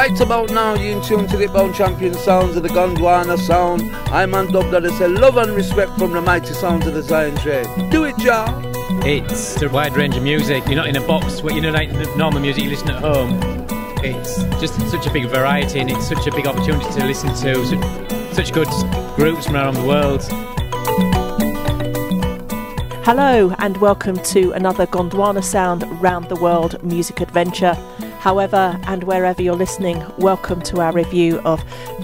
Right about now, you in tune to the Bound Champion sounds of the Gondwana sound. I'm on dub that is a love and respect from the mighty sounds of the Zion Trade. Do it, y'all. It's a wide range of music. You're not in a box where, you know, like the normal music you listen at home. It's just such a big variety, and it's such a big opportunity to listen to such good groups from around the world. Hello and welcome to another Gondwana Sound Round the World music adventure. However and wherever you're listening, welcome to our review of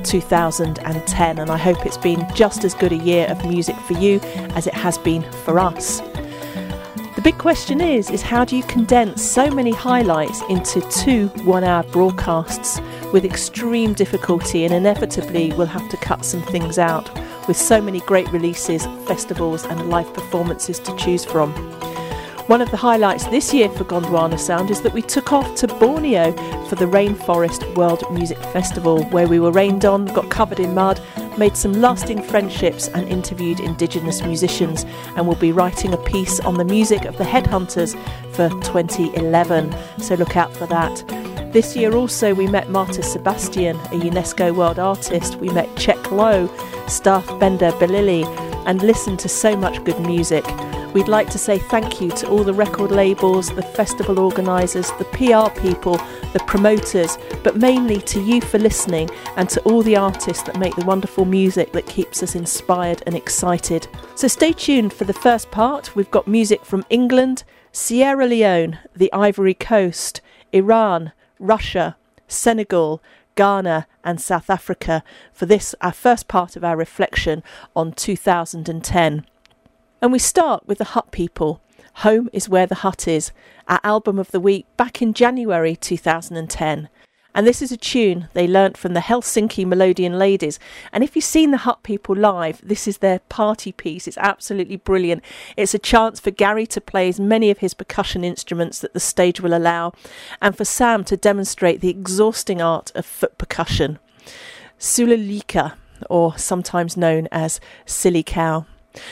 2010, and I hope it's been just as good a year of music for you as it has been for us. The big question is how do you condense so many highlights into 2 one-hour broadcasts with extreme difficulty, and inevitably we'll have to cut some things out with so many great releases, festivals and live performances to choose from. One of the highlights this year for Gondwana Sound is that we took off to Borneo for the Rainforest World Music Festival, where we were rained on, got covered in mud, made some lasting friendships and interviewed Indigenous musicians, and will be writing a piece on the music of the Headhunters for 2011, so look out for that. This year also we met Marta Sebastian, a UNESCO World Artist, we met Czech Lowe, Staff Bender Belili, and listened to so much good music. We'd like to say thank you to all the record labels, the festival organisers, the PR people, the promoters, but mainly to you for listening, and to all the artists that make the wonderful music that keeps us inspired and excited. So stay tuned for the first part. We've got music from England, Sierra Leone, the Ivory Coast, Iran, Russia, Senegal, Ghana and South Africa for this, our first part of our reflection on 2010. And we start with the Hut People. Home is Where the Hut Is, our album of the week back in January 2010. And this is a tune they learnt from the Helsinki Melodian Ladies. And if you've seen the Hut People live, this is their party piece. It's absolutely brilliant. It's a chance for Gary to play as many of his percussion instruments that the stage will allow, and for Sam to demonstrate the exhausting art of foot percussion. Sululika, or sometimes known as Silly Cow.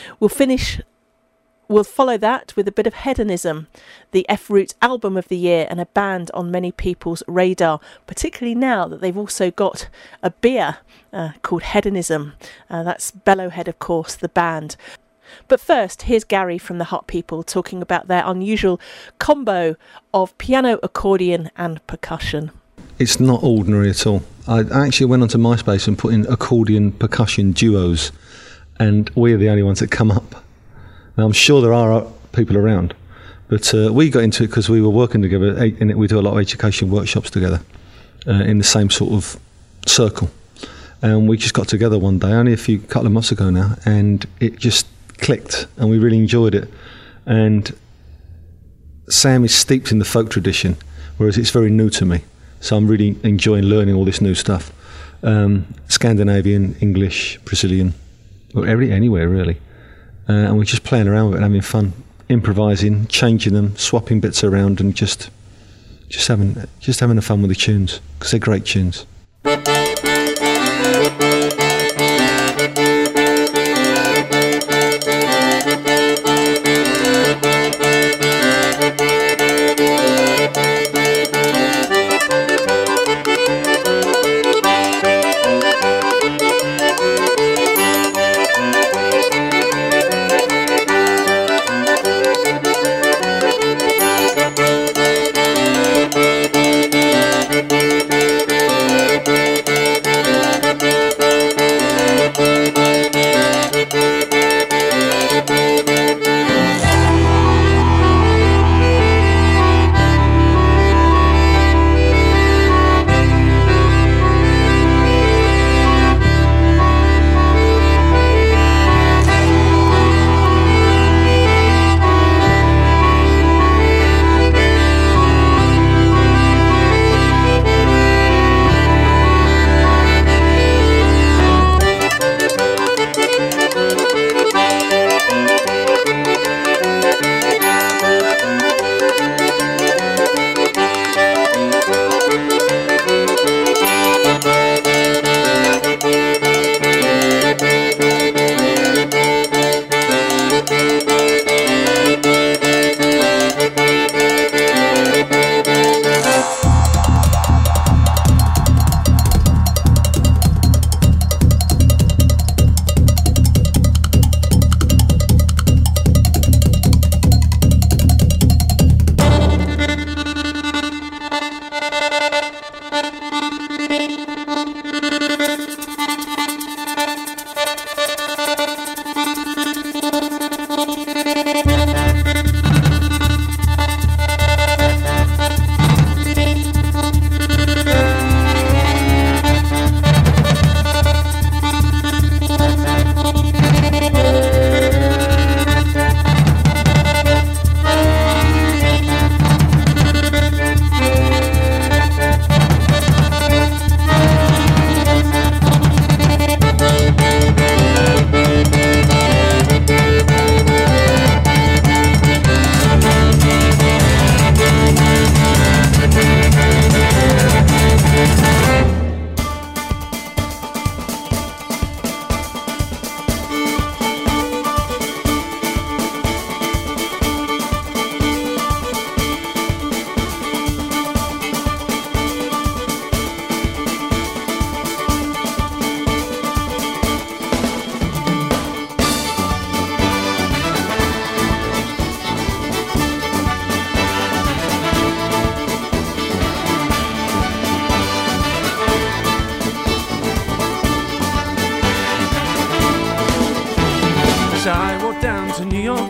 We'll follow that with a bit of Hedonism, the F-Root album of the year and a band on many people's radar, particularly now that they've also got a beer called Hedonism. That's Bellowhead, of course, the band. But first, here's Gary from the Hut People talking about their unusual combo of piano, accordion and percussion. It's not ordinary at all. I actually went onto MySpace and put in accordion percussion duos, and we're the only ones that come up. Now, I'm sure there are people around, but we got into it because we were working together, and we do a lot of education workshops together in the same sort of circle. And we just got together one day, only a couple of months ago now, and it just clicked, and we really enjoyed it. And Sam is steeped in the folk tradition, whereas it's very new to me. So I'm really enjoying learning all this new stuff. Scandinavian, English, Brazilian, or anywhere really. And we're just playing around with it and having fun, improvising, changing them, swapping bits around, and just having the fun with the tunes, because they're great tunes.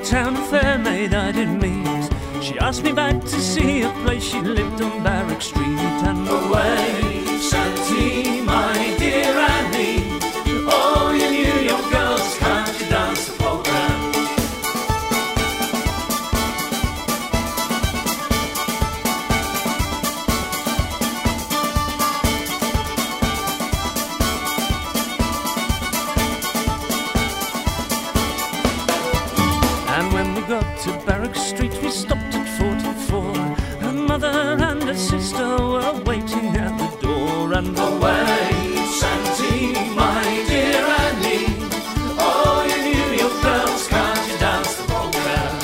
town fair maid I did meet. She asked me back to see a place. She lived on Barrack Street. And away, Santee, my dear Annie, oh, you New York girls, can't you dance the polka? To Barrack Street we stopped at 44. Her mother and her sister were waiting at the door. And away, Santee, my dear Annie, oh, you New York girls, can't you dance the polka?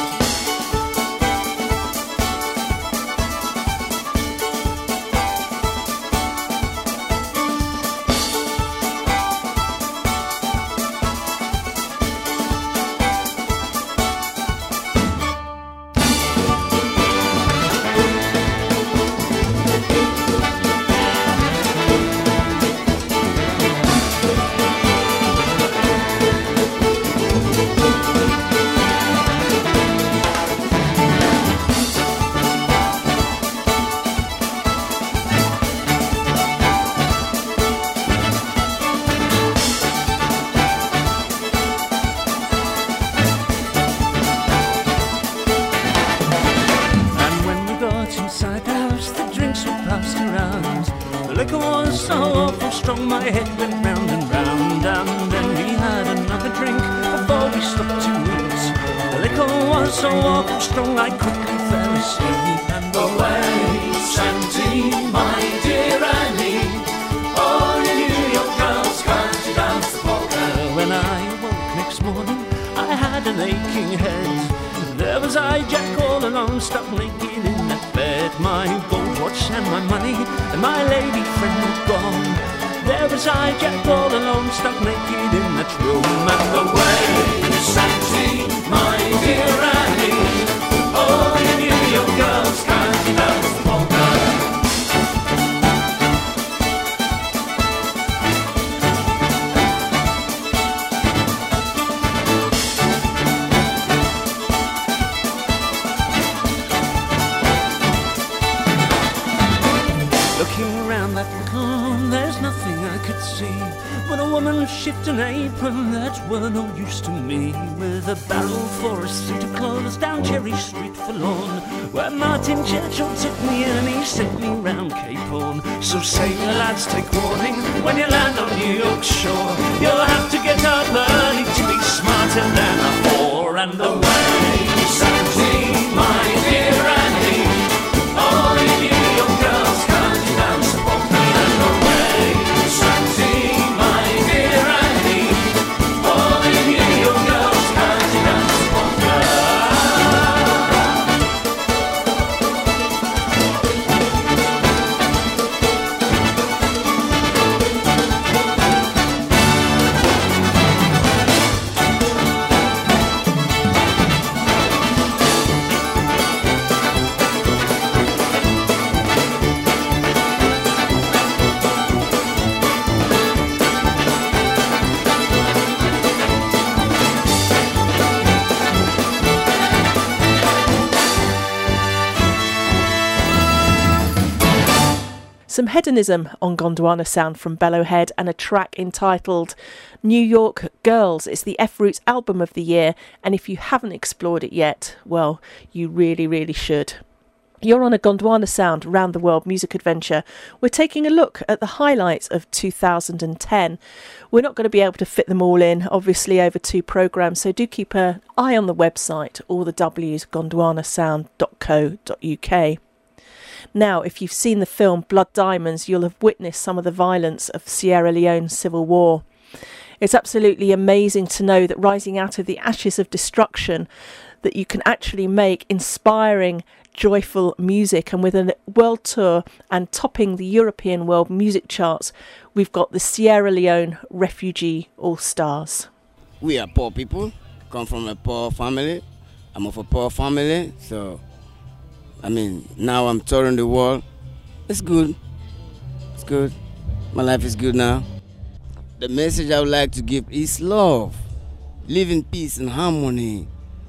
My head went round and round, and then we had another drink before we stopped to eat. The liquor was so awful strong I quickly fell asleep. And away, Santee, my dear Annie, oh, you New York girls, can't you dance the polka? When I awoke next morning, I had an aching head. There was I, Jack, all alone, stuck naked in that bed. My gold watch and my money and my lady friend were gone. There was I, Jack, all alone, stuck naked in that room. And away, Santee, my dear Annie, oh, you New York girls, can't you dance the polka? Looking around that little room, there's nothing I could see but a woman shift an apron that were no use to me, with a barrel for a suit of clothes down Cherry Street forlorn, where Martin Churchill took me and he sent me round Cape Horn. So sailor lads, take warning, when you land on New York shore, you'll have to get up early to be smarter than a whore. And away, Santee, my dear Annie, all you New York girls, can't you dance the polka? And away, Santee, my dear Annie, all you New York girls, can't you dance the polka? Some hedonism on Gondwana Sound from Bellowhead and a track entitled New York Girls. It's the F Roots album of the year, and if you haven't explored it yet, well, you really, really should. You're on a Gondwana Sound round the world music adventure. We're taking a look at the highlights of 2010. We're not going to be able to fit them all in, obviously, over 2 programmes, so do keep an eye on the website, all the W's, gondwanasound.co.uk. Now, if you've seen the film Blood Diamonds, you'll have witnessed some of the violence of Sierra Leone's civil war. It's absolutely amazing to know that rising out of the ashes of destruction, that you can actually make inspiring, joyful music. And with a world tour and topping the European world music charts, we've got the Sierra Leone Refugee All-Stars. We are poor people, come from a poor family. I'm of a poor family, so now I'm touring the world. It's good. It's good. My life is good now. The message I would like to give is love. Live in peace and harmony.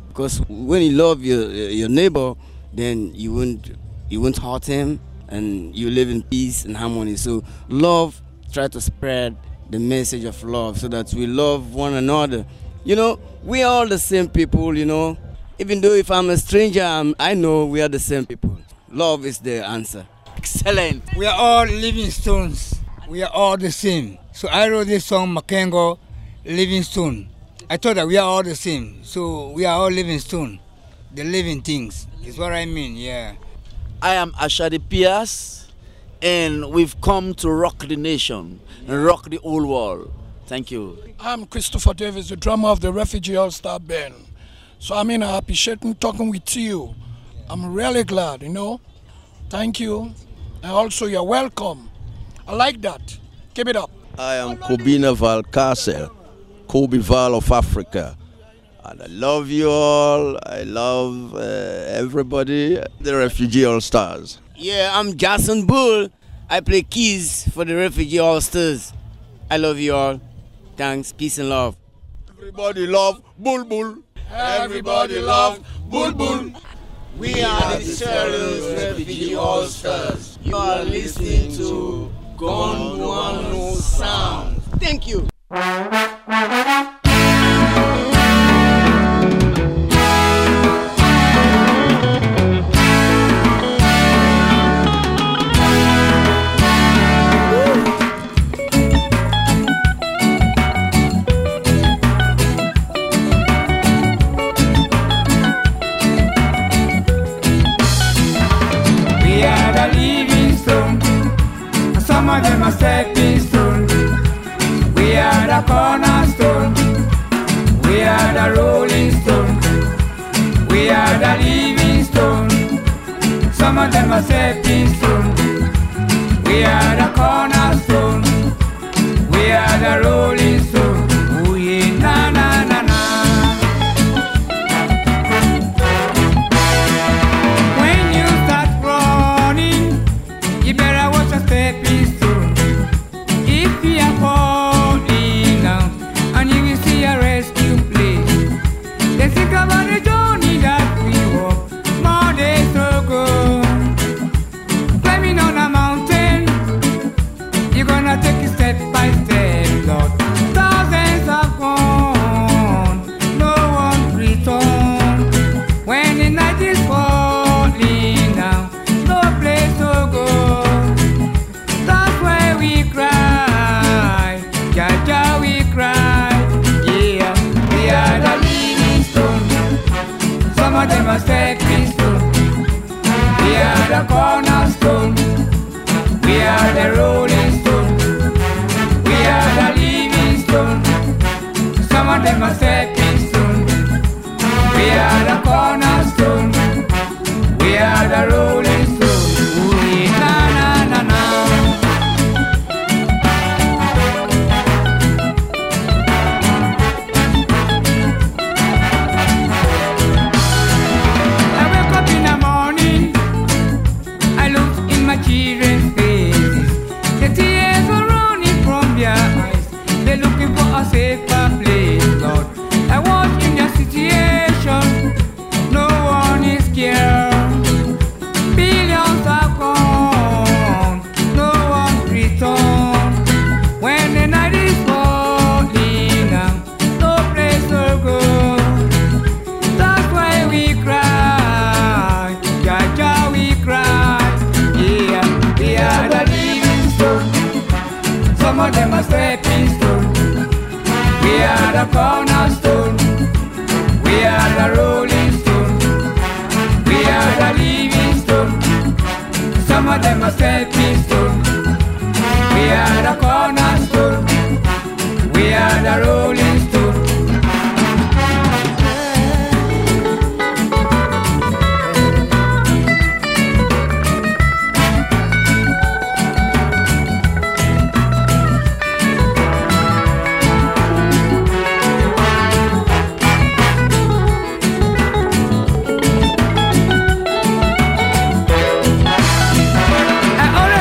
Because when you love your neighbor, then you won't hurt him, and you live in peace and harmony. So love, try to spread the message of love so that we love one another. You know, we are all the same people, you know. Even though if I'm a stranger, I know we are the same people. Love is the answer. Excellent. We are all living stones. We are all the same. So I wrote this song, Makengo, Living Stone. I thought that we are all the same. So we are all living stone. The living things is what I mean, yeah. I am Ashadi Pias, and we've come to rock the nation and rock the whole world. Thank you. I'm Christopher Davis, the drummer of the Refugee All-Star Band. So I appreciate talking with you. I'm really glad, you know. Thank you. And also, you're welcome. I like that. Keep it up. I am Kobina Valcasel, Kobe Val of Africa. And I love you all. I love everybody, the Refugee All-Stars. Yeah, I'm Jason Bull. I play keys for the Refugee All-Stars. I love you all. Thanks, peace and love. Everybody love Bull Bull. Everybody love Bull Bull. We are the Sierra Refugee All-Stars. You are listening to Gondwana Sound. Thank you. Some of them are stepping stone. We are the cornerstone. We are the rolling stone. We are the living stone. Some of them are stepping stone. We are the cornerstone. We are the rolling stone. Oh yeah, na na na na. When you start running, you better watch your stepping stone. If you are falling down and you will see a rescue place, then think about the journey that we walk more days ago. Climbing on a mountain, you're gonna take it step by step, Lord. Thousands have gone, no one return. When the night is falling down, no place to go. That's why we cry, Jaja we cry. Yeah, we are the living stone. Some of them are stepping stone. We are the cornerstone. We are the rolling stone. We are the living stone. Some of them are stepping stone. We are the cornerstone. We are the rolling stone. Ooh, na na na na. I wake up in the morning, I look in my children's faces. The tears are running from their eyes. They're looking for a safer place, Lord. I watch in their situation, no one is scared. Billions are gone, no one return. When the night is falling down, no place to go. That's why we cry, Jaja we cry. Yeah, we are the living stone. Some of them are stepping stone. We are the cornerstone. We are the rolling stone. We are the living stone. Some of them are stepping stone. We are the cornerstone. We are the rolling stone. I already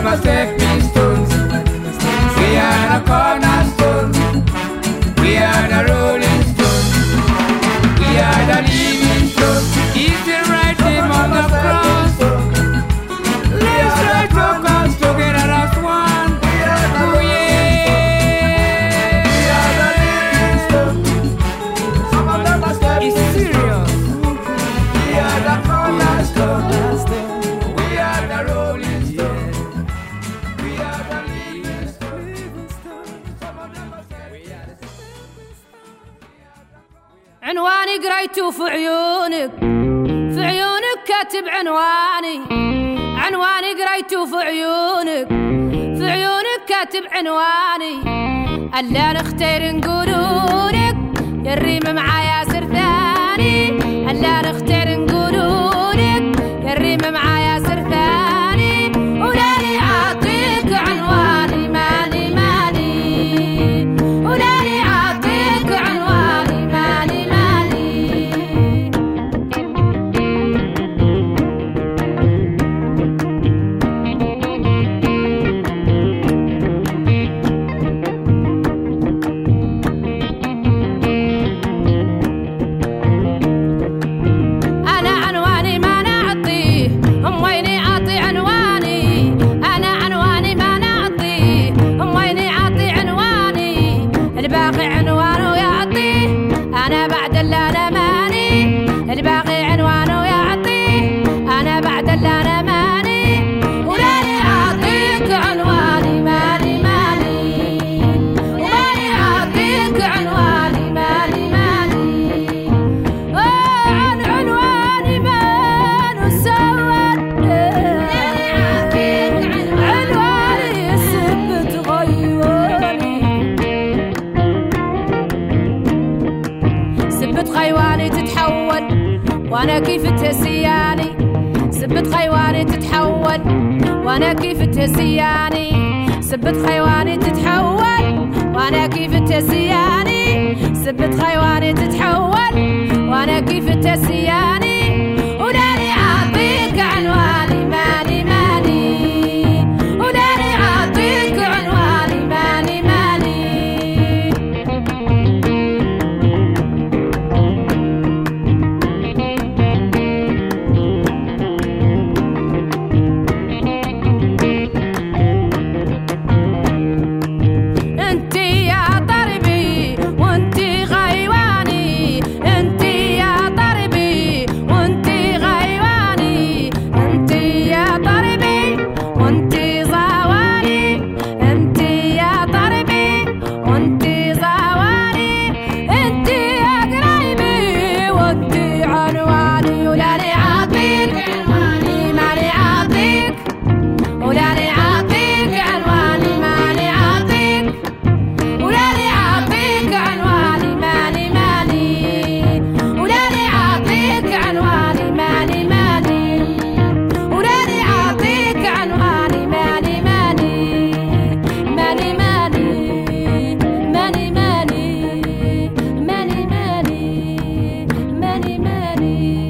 them a stepping stones. We are the cornerstone. We are the rolling stones. We are the living stones. He's the right name on the cross. Let's try to come together as one. Oh yeah. We are the living stones. Some of them are stepping stones. It's serious. We are the cornerstone. We are the rolling stones. We are the living stones. Some of them are stepping stones. عنواني قريته في عيونك، في عيونك كاتب عنواني. عنواني قريته في عيونك، في عيونك كاتب عنواني. ألا نختار نقولولك يا الريم مع ياسر ثاني. ألا نختار نقولولك يا الريم مع ياسر ثاني. ولاني أعطيك عنواني ماني ماني. ولاني أعطيك عنواني ماني ماني. أنا عنواني ما نعطيه، أم ويني أعطي عنواني. أنا عنواني ما نعطيه، أم ويني أعطي عنواني. الباقي عنوانه يعطيه، أنا بعد اللي أنا ماني. الباقي عنوانه يعطيه، أنا بعد اللي أنا ماني. ولاني أعطيك عنواني ماني ماني. ولاني أعطيك عنواني ماني ماني. عن عنواني ما نسود. عنواني يثبت غيواني. سبت خيواني تتحول وانا كيف تهسياني. سبت خيواني تتحول وانا كيف تهسياني. سبت خيواني تتحول وانا كيف تهسياني. سبت خيواني تتحول وانا كيف تهسياني. ولاني اعطيك عنواني ماني ماني. ولاني اعطيك عنواني ماني ماني. انتي يا طربي وانتي غيواني. انتي يا طربي وانتي غيواني. انتي يا طربي وانتي زواني. انتي يا طربي وانتي زواني. انتي يا قريبي وانتي عنواني. ولاني اعطيك عنواني ماني اعطيك. ولاني اعطيك عنواني ماني اعطيك. ولاني اعطيك عنواني ماني ماني. ولاني اعطيك عنواني ماني ماني. ولاني اعطيك عنواني ماني ماني. ماني ماني. ماني ماني. ماني ماني. ماني ماني.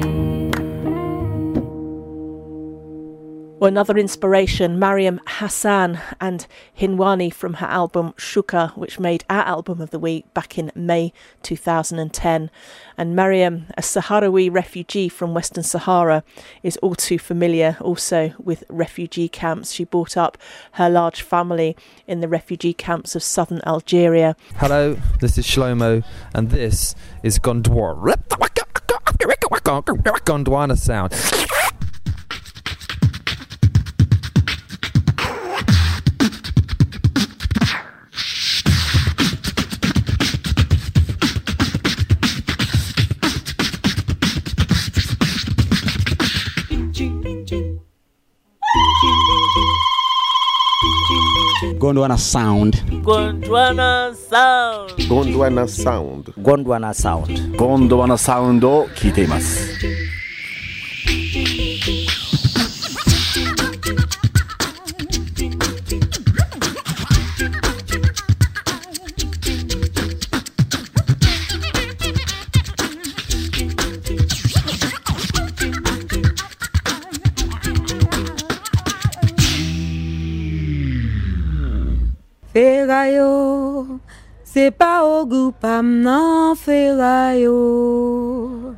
Well, another inspiration, Mariam Hassan and Hinwani from her album Shuka, which made our album of the week back in May 2010. And Mariam, a Sahrawi refugee from Western Sahara, is all too familiar also with refugee camps. She brought up her large family in the refugee camps of southern Algeria. Hello, this is Shlomo, and this is Gondwana. Gondwana sound. Gondwana sound. Gondwana sound. Gondwana sound. Gondwana sound. Gondwana sound を聞いています。 Ferayo, c'est pas au goût pam nan Ferayo.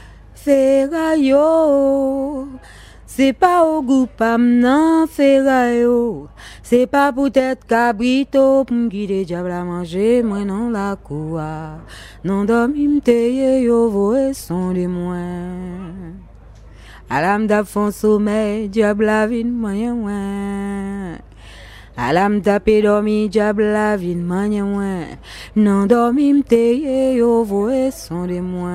Ferayo, c'est pas au goût pam nan Ferayo. C'est pas peut-être cabrito pour m'guider diable à manger moi non la coua. Non dormi m'teye yo voé son de moi. Alam da fon sommeil diable la vin moyen moi. Alam tape dormi diable la vin moyen moi. Non dormi m'teye yo voé son de moi.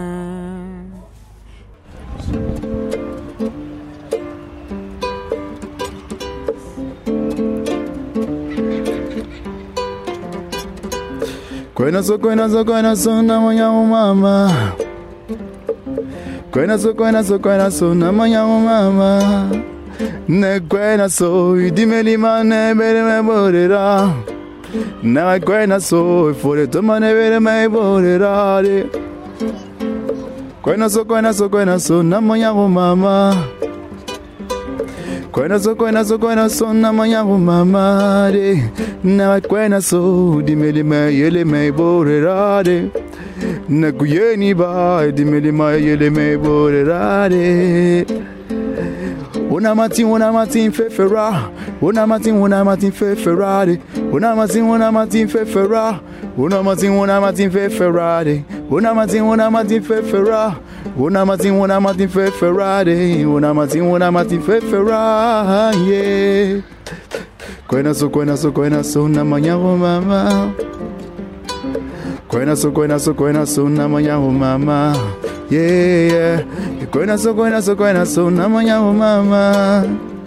Kwena so na moya mama. Kwena so na moya mama. Ne kwena so idimeli mane bere me borera. Na kwena so fore to mane bere me borera. Kwena so na moya mama. Kwena so na moya mama. Na kwena so dimeli me yele me borera. Na kuyeni ba dimeli me yele me borera. Una matin fefera. Una matin fefera. Una matin fefera. Una matin fefera. Una matin fefera. Una matin fefera. Una matin fefera. Yeah. Kwena so na manya mama. Kwena so na manya mama. Yeah. Kwena so na manya mama.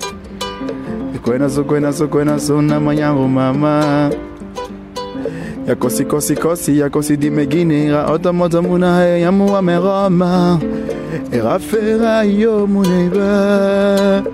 Kwena so na manya mama. Ya kosi di megine ra otomoto muna he ya muwa meroma. Era fera yo muneba.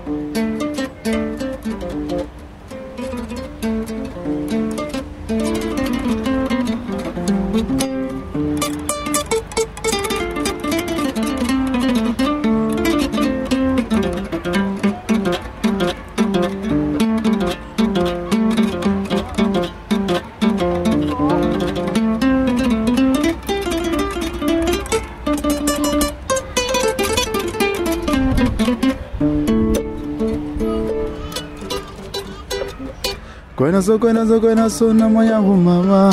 Kwena so na moya mama.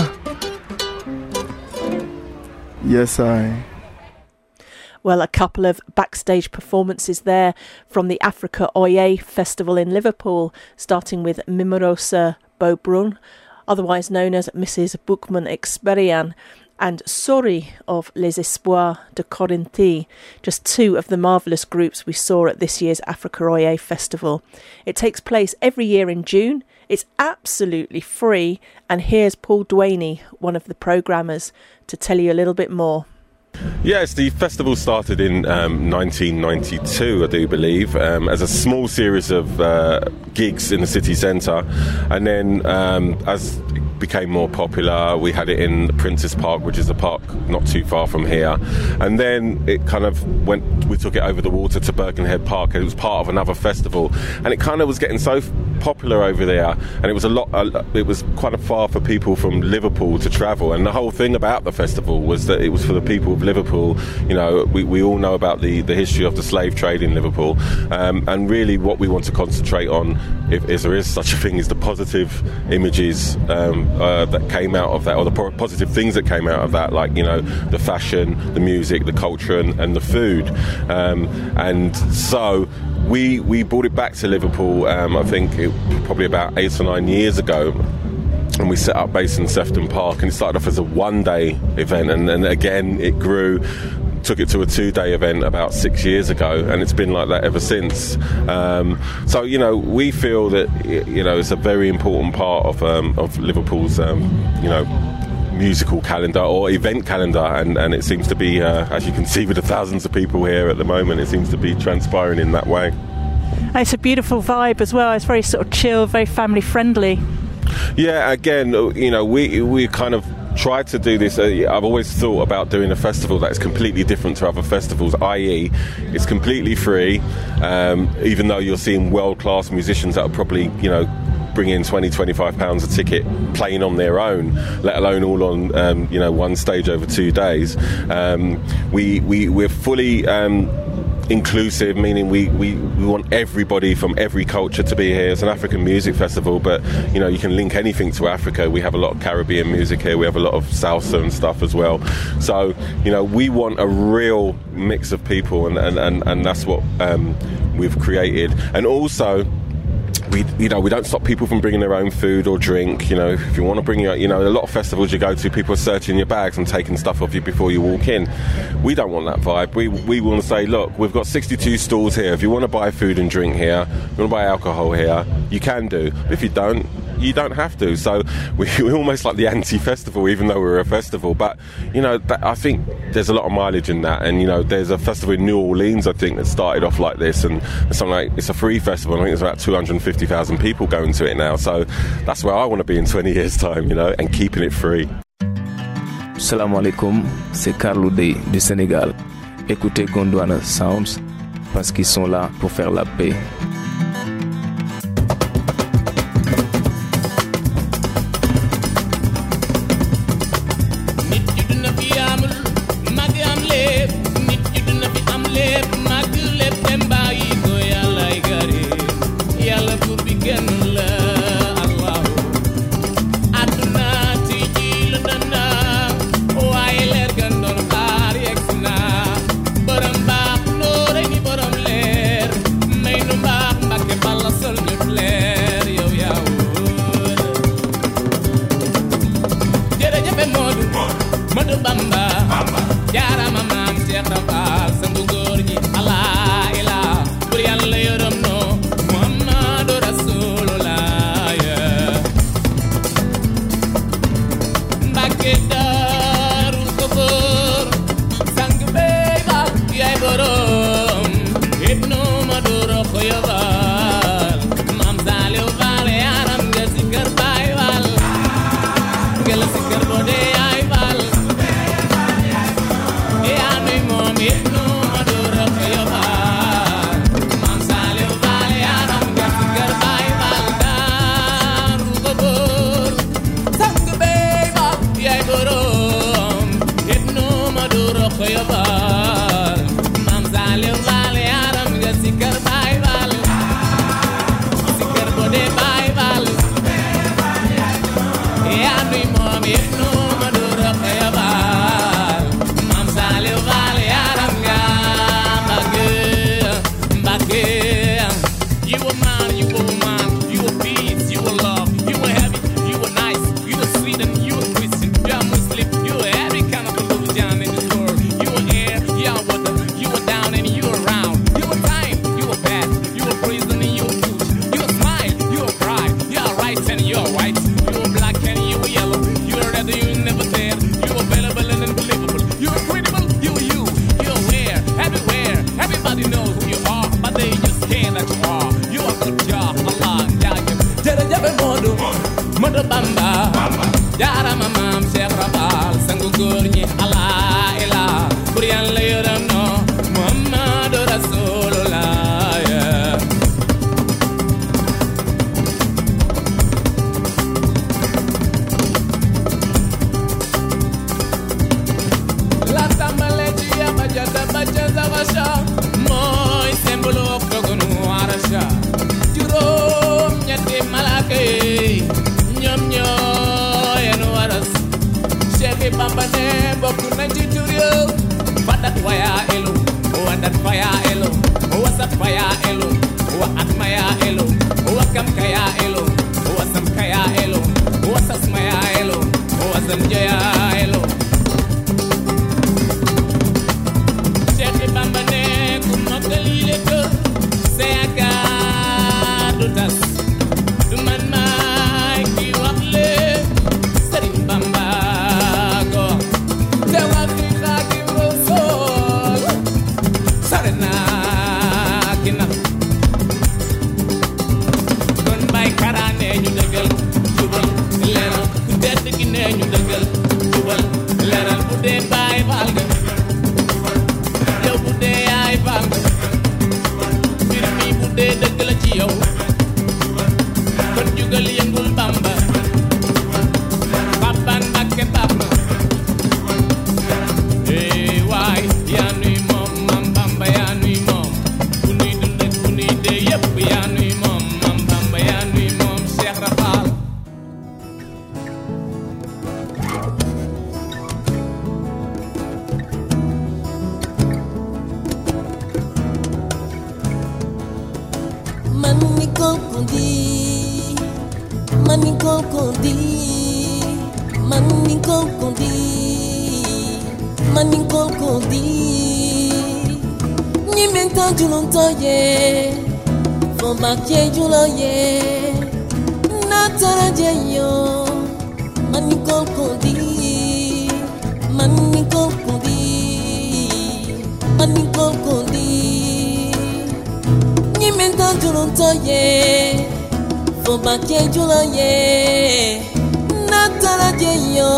Yes, I. Well, a couple of backstage performances there from the Africa Oye Festival in Liverpool, starting with Mimorosa Beaubrun, otherwise known as Mrs. Boukman Experian, and Sori of Les Espoirs de Corinthie, just two of the marvellous groups we saw at this year's Africa Oye Festival. It takes place every year in June. It's absolutely free, and here's Paul Duaney, one of the programmers, to tell you a little bit more. Yes, the festival started in 1992, I do believe, as a small series of gigs in the city centre, and then as it became more popular, we had it in Prince's Park, which is a park not too far from here, and then it kind of we took it over the water to Birkenhead Park, and it was part of another festival, and it kind of was getting so popular over there, and it was it was quite a far for people from Liverpool to travel, and the whole thing about the festival was that it was for the people of Liverpool. You know, we all know about the history of the slave trade in Liverpool, and really what we want to concentrate on, if there is such a thing, is the positive images that came out of that, or the positive things that came out of that, like, you know, the fashion, the music, the culture, and the food, and so we brought it back to Liverpool, I think probably about 8 or 9 years ago, and we set up base in Sefton Park, and it started off as a one-day event, and then again it grew, took it to a 2-day event about 6 years ago, and it's been like that ever since. So, you know, we feel that, you know, it's a very important part of Liverpool's, you know, musical calendar or event calendar, and it seems to be, as you can see with the thousands of people here at the moment, it seems to be transpiring in that way. And it's a beautiful vibe as well. It's very sort of chill, very family friendly. Yeah, again, you know, we kind of tried to do this. I've always thought about doing a festival that's completely different to other festivals, i.e. it's completely free, even though you're seeing world-class musicians that are probably, you know, bring in £20-25 a ticket playing on their own, let alone all on one stage over 2 days. We're fully inclusive, meaning we want everybody from every culture to be here. It's an African music festival, but you can link anything to Africa. We have a lot of Caribbean music here. We have a lot of salsa and stuff as well. So we want a real mix of people, and that's what we've created. And also, we don't stop people from bringing their own food or drink. If you want to bring a lot of festivals you go to, people are searching your bags and taking stuff off you before you walk in. We don't want that vibe. We want to say, look, we've got 62 stalls here. If you want to buy food and drink here, you want to buy alcohol here, you can do. But if you don't, you don't have to. So we're almost like the anti-festival, even though we're a festival. But I think there's a lot of mileage in that. And there's a festival in New Orleans, I think, that started off like this, and it's a free festival. I think there's about 250,000 people going to it now. So that's where I want to be in 20 years' time, and keeping it free. Salam alaikum, c'est Carlo Day du Sénégal. Écoutez Gondwana Sounds parce qu'ils sont là pour faire la paix. Manicol Kundi, Manicol Kundi, Manicol Kundi, Manicol Kundi. Ni mentan julontoye, fombakie juloye, natara jeyo. Manicol Kundi, Manicol Kundi, Manicol Kundi. Ni mentan julontoye, fombakie juloye, natara jeyo.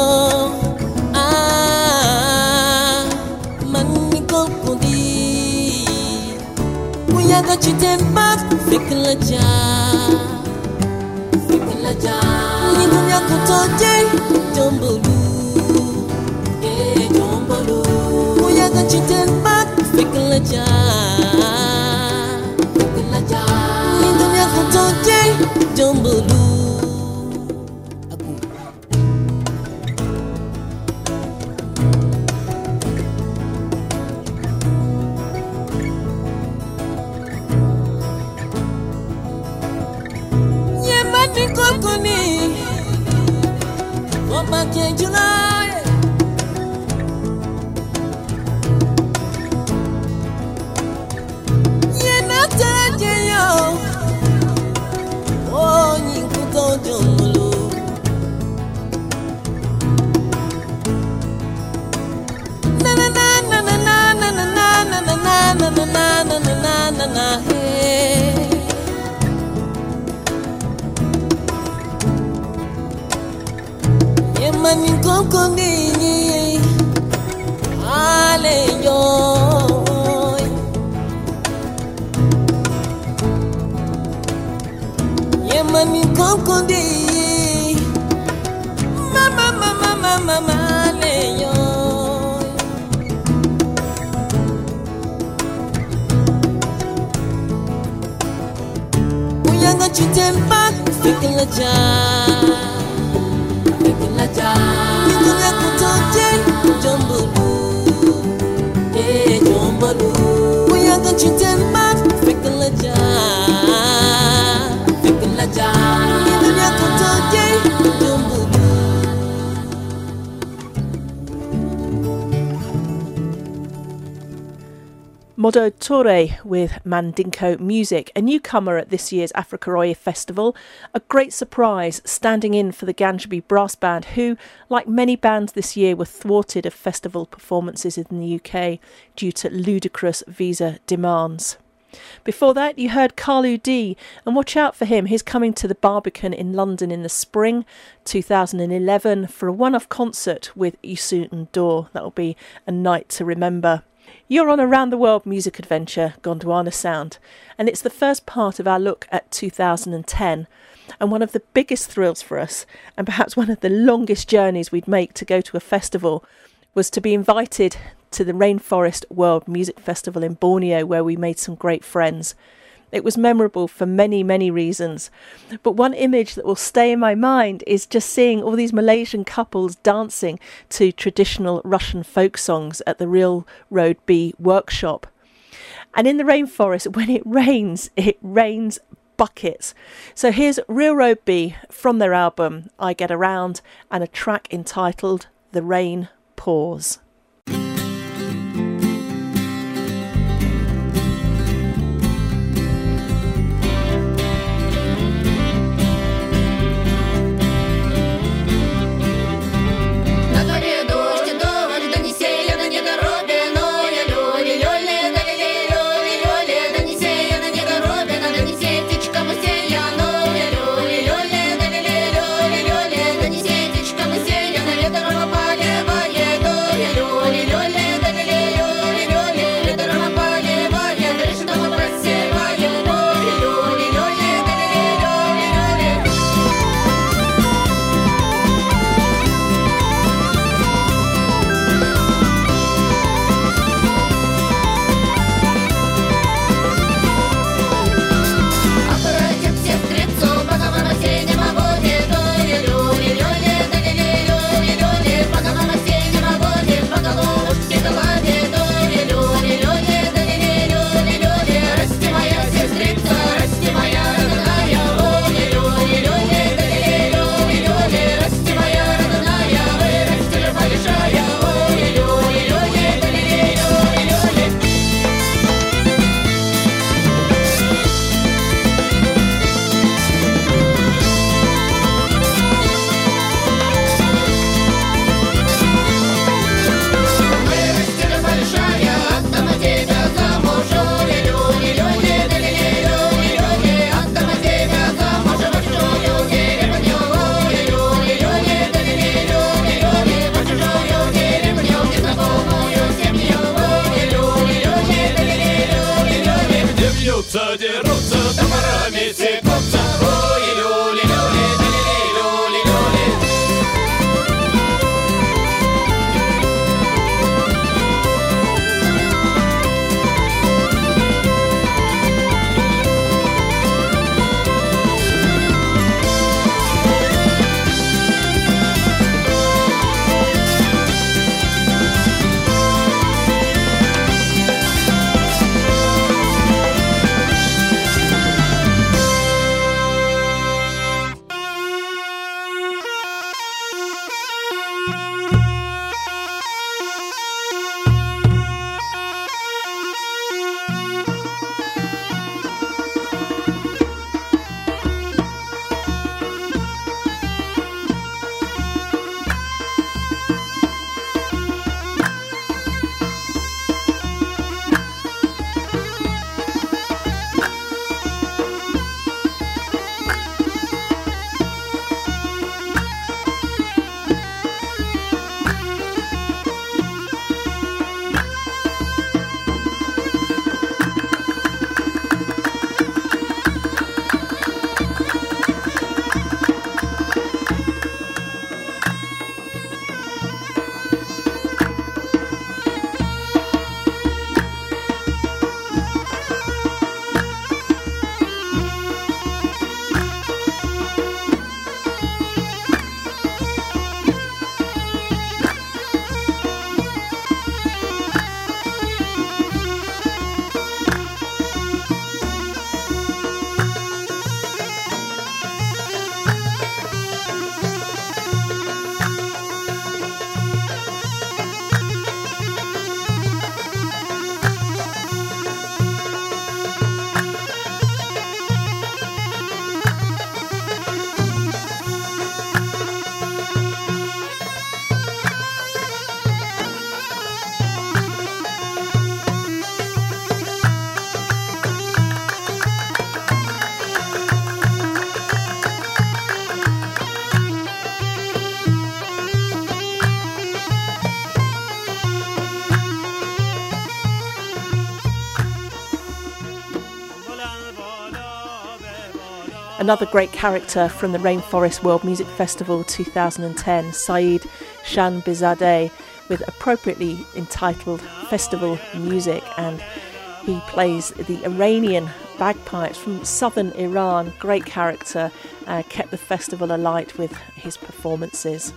Ah, Manicol Kundi. Kuyaga chitemba, fikla ja. Ni dunya kutoje, jombolu, jombolu. Kuyaga chitemba, fikla ja. Ni dunya kutoje, jombolu. Kokoni, Oba Kenjulai. Yenata Jeyo, Oh, Yinkuto Jomulu. Na na na na na na na na na na na na na na na hey. Manicol Kundi, aleyo. Ye Manicol Kundi, mama aleyo. Uyanga chitemba, fikla ja. Dunia kutoje, jombolu, jombolu. Kuyaga chitemba, fikla ja. Dunia kutoje, jombolu. Modo Toure with Mandinko Music, a newcomer at this year's Africa Oye Festival, a great surprise standing in for the Ganjabi Brass Band who, like many bands this year, were thwarted of festival performances in the UK due to ludicrous visa demands. Before that, you heard Carlu D, and watch out for him. He's coming to the Barbican in London in the spring 2011 for a one-off concert with Youssou N'Dour. That'll be a night to remember. You're on Around the World Music Adventure, Gondwana Sound, and it's the first part of our look at 2010, and one of the biggest thrills for us, and perhaps one of the longest journeys we'd make to go to a festival, was to be invited to the Rainforest World Music Festival in Borneo, where we made some great friends. It was memorable for many, many reasons. But one image that will stay in my mind is just seeing all these Malaysian couples dancing to traditional Russian folk songs at the Real Road B workshop. And in the rainforest, when it rains buckets. So here's Real Road B from their album I Get Around, and a track entitled The Rain Pours. Yeah. Rosa de rosa, tamarame se cosa, oi loli loli, loli loli. Another great character from the Rainforest World Music Festival 2010, Saeed Shanbizadeh, with appropriately entitled Festival Music, and he plays the Iranian bagpipes from southern Iran. Great character, kept the festival alight with his performances.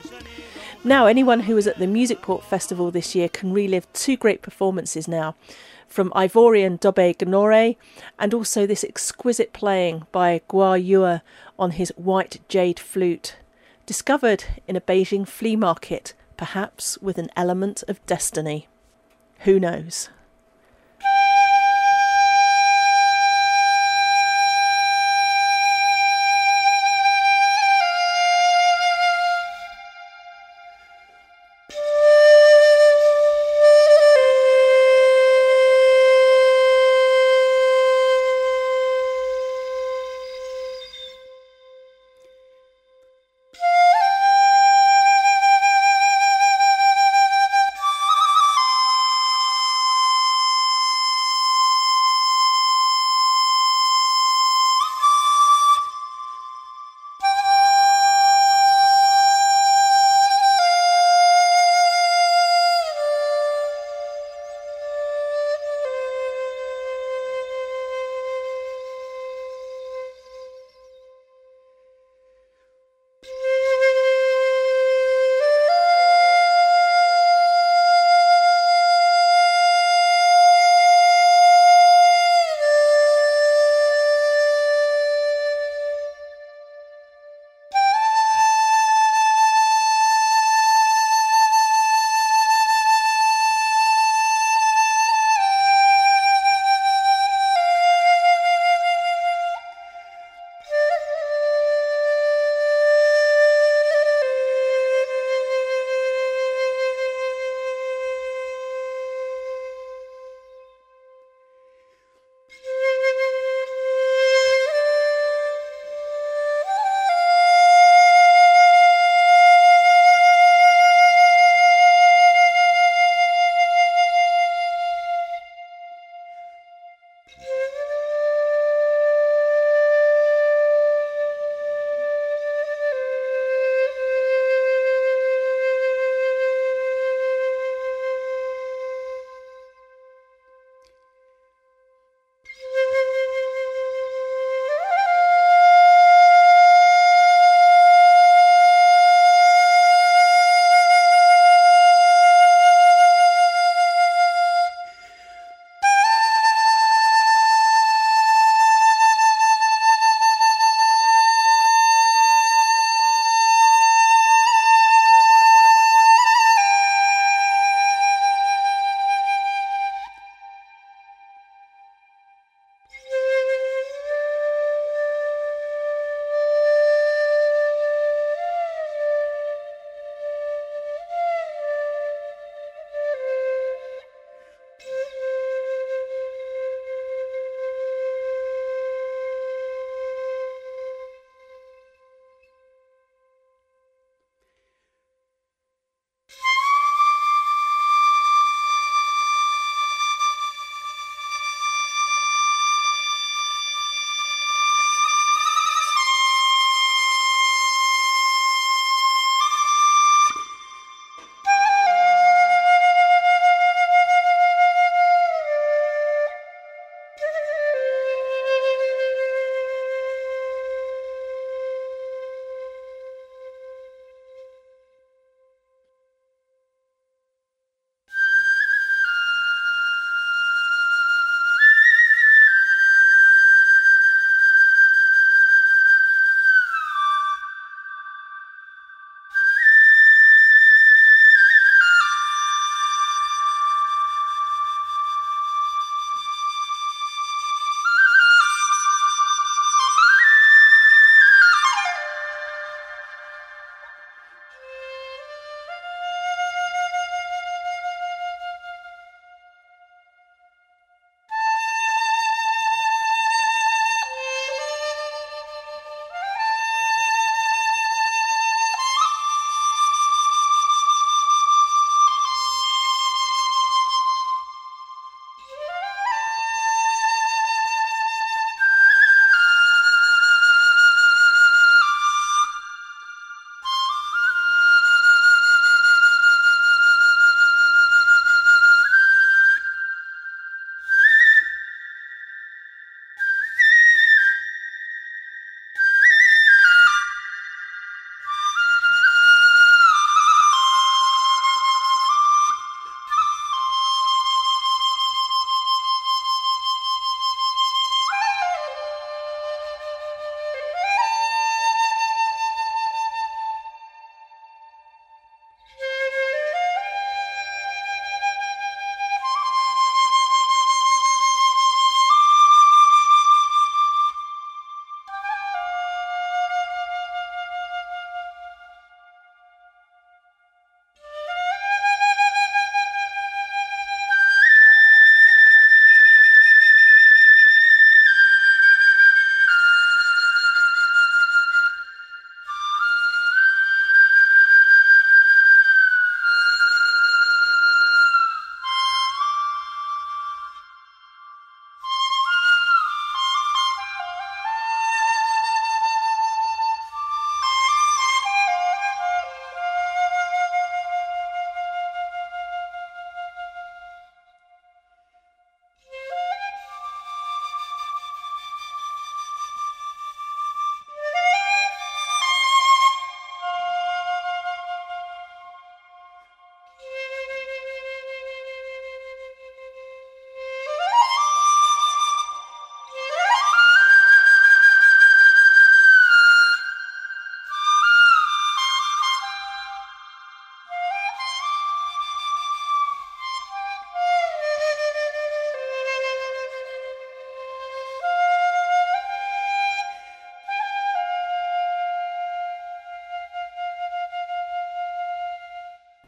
Now, anyone who was at the Musicport Festival this year can relive two great performances now, from Ivorian Dobe Gnore, and also this exquisite playing by Gua Yua on his white jade flute, discovered in a Beijing flea market, perhaps with an element of destiny. Who knows?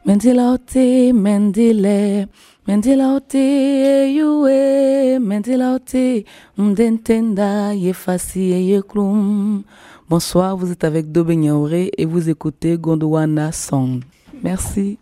Mendilaute, mendile, mendilaute, yue, mendilaute, mdentenda, yefasi et yeklum. Bonsoir, vous êtes avec Dobé Niaouré et vous écoutez Gondwana Sound. Merci.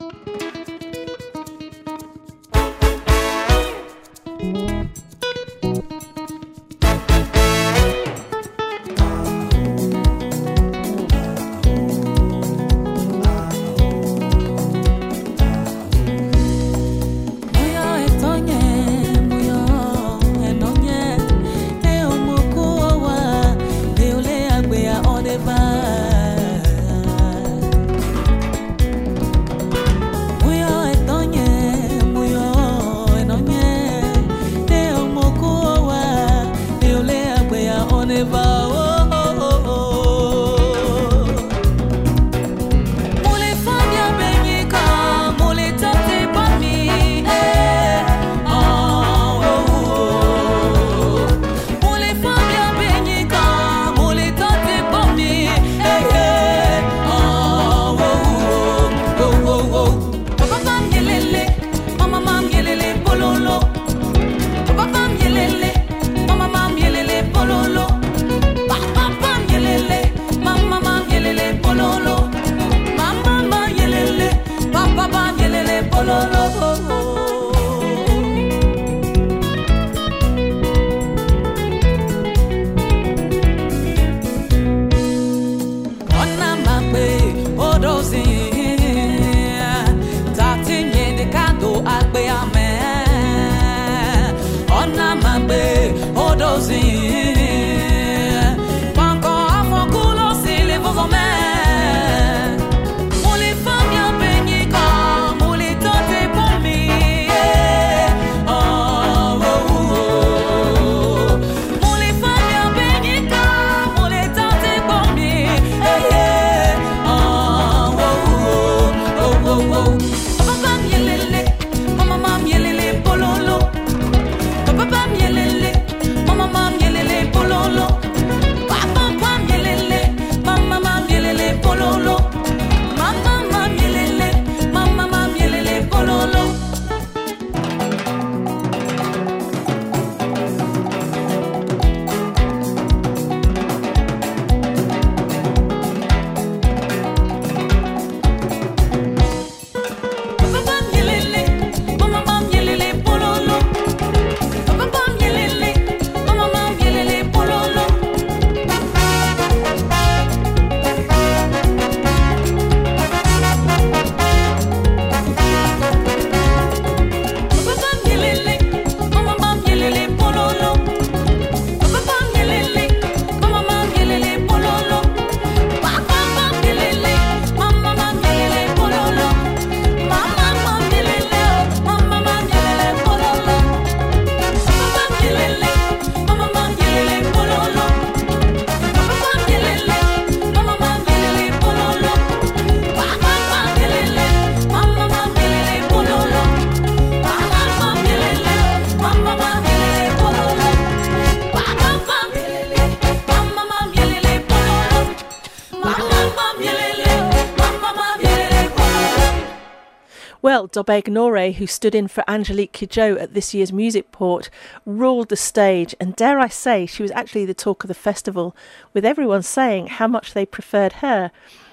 Well, Dobé Gnore, who stood in for Angelique Kidjo at this year's Music Port, ruled the stage, and dare I say, she was actually the talk of the festival, with everyone saying how much they preferred her.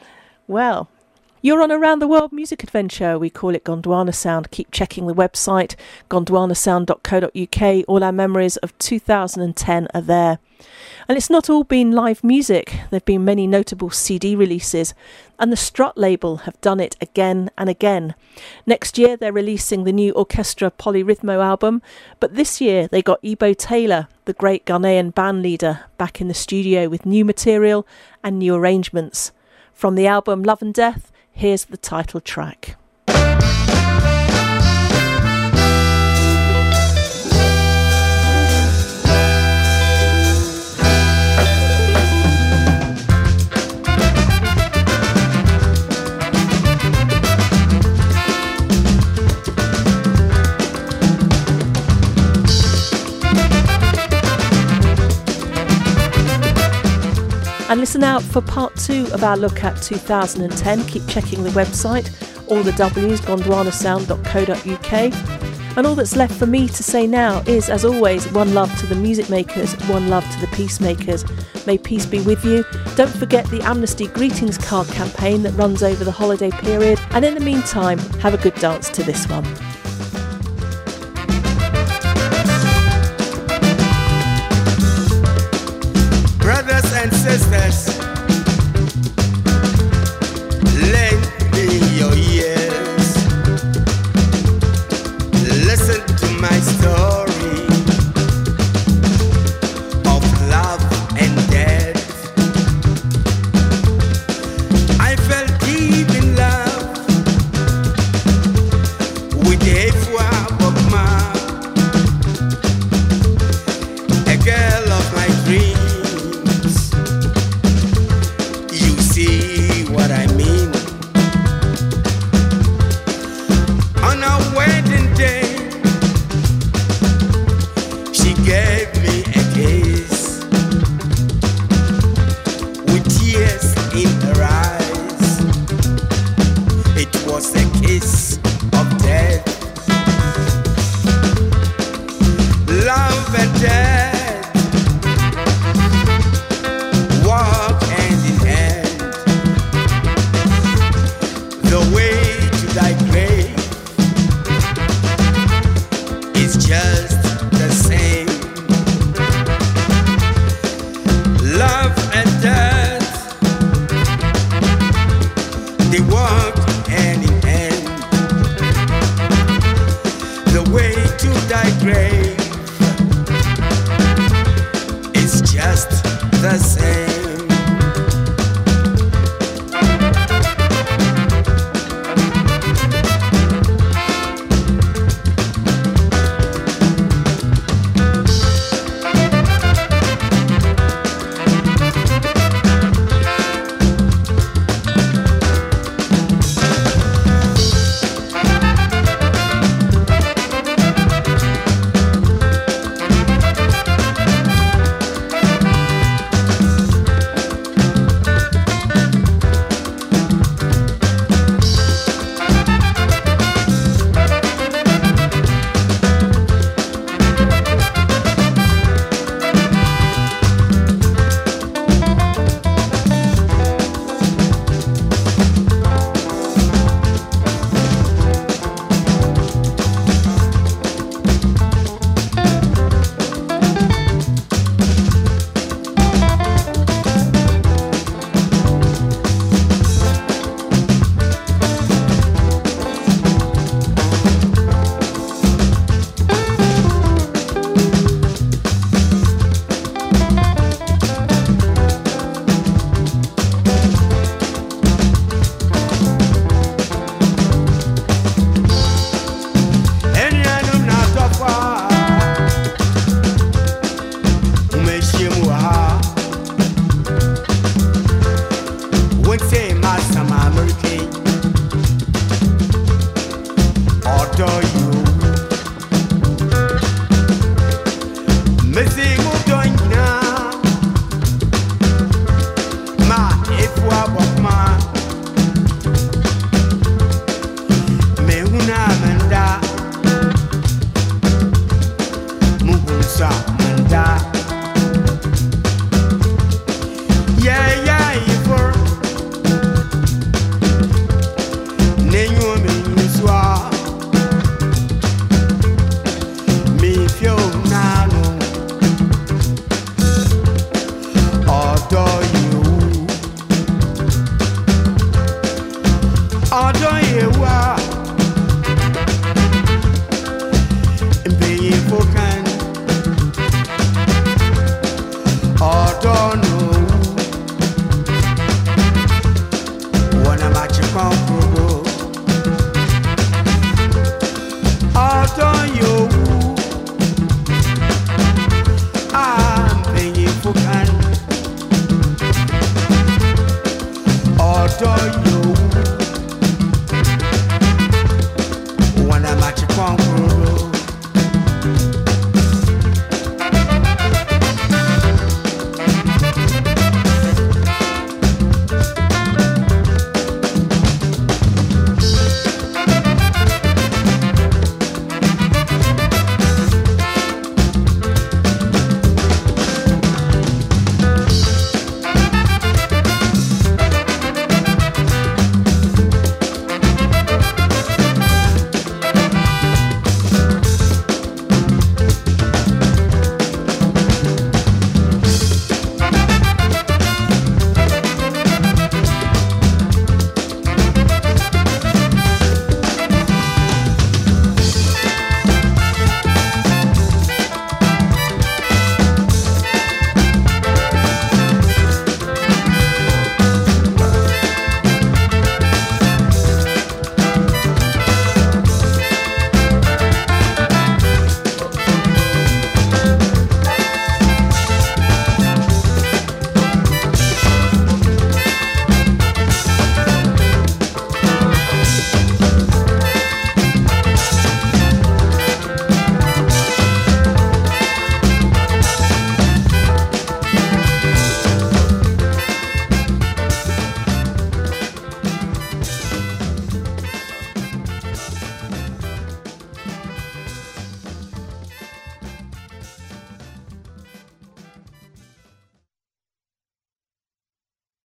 Well, you're on Around the World Music Adventure. We call it Gondwana Sound. Keep checking the website, gondwanasound.co.uk. All our memories of 2010 are there. And it's not all been live music. There have been many notable CD releases, and the Strut label have done it again and again. Next year they're releasing the new Orchestra Polyrhythmo album, but this year they got Ebo Taylor, the great Ghanaian band leader, back in the studio with new material and new arrangements. From the album Love and Death, here's the title track. And listen out for part 2 of our look at 2010. Keep checking the website. all the W's, gondwanasound.co.uk. And all that's left for me to say now is, as always, one love to the music makers, one love to the peacemakers. May peace be with you. Don't forget the Amnesty Greetings card campaign that runs over the holiday period. And in the meantime, have a good dance to this one. Brothers and sisters, lend me your ears. Listen to my story of love and death. I fell deep in love with Efwa Bokma, a girl of my dreams. You see what I mean? On our wedding day, she gave me a kiss with tears in her eyes. It was a kiss of death. Love and death walk hand in hand. The way to thy grave is just the same. Love and death, they walk hand in hand. The way to thy grave is just the same. Yeah, yeah.